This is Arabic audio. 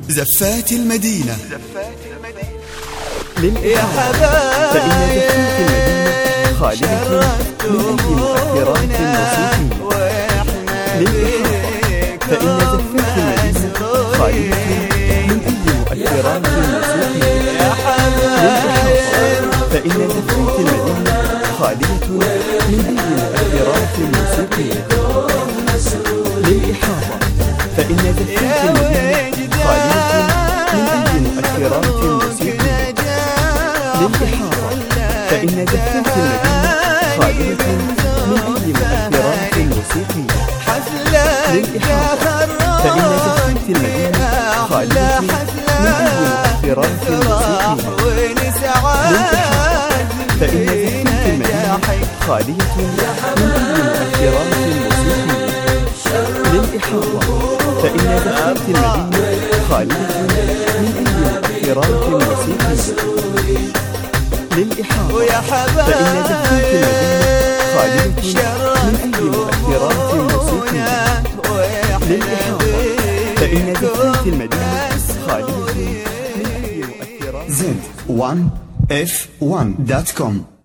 زفات المدينة. يا حبايب فإن زفات المدينة خالية من أي مؤثرات موسيقية. للإحاطة فإن زفات المدينة خالية من أي مؤثرات موسيقية. للإحاطة فإن زفات المدينة خالية من أي مؤثرات موسيقية. للإحاطة فإن زفات المدينة خالية من أي مؤثرات موسيقية. للإحاطة فإن زفات المدينة خالية من أي مؤثرات موسيقية. للإحاطة فإن زفات المدينة خالية من أي مؤثرات موسيقية. للإحاطة فإن زفات المدينة خالية من أي مؤثرات موسيقية. للإحاطة فإن زفات المدينة خالية من أي مؤثرات موسيقية. للإحاطة فإن زفات المدينة خالية من أي مؤثرات موسيقية. للإحاطة فإن زفات المدينة خالية من أي مؤثرات. Z1F1.com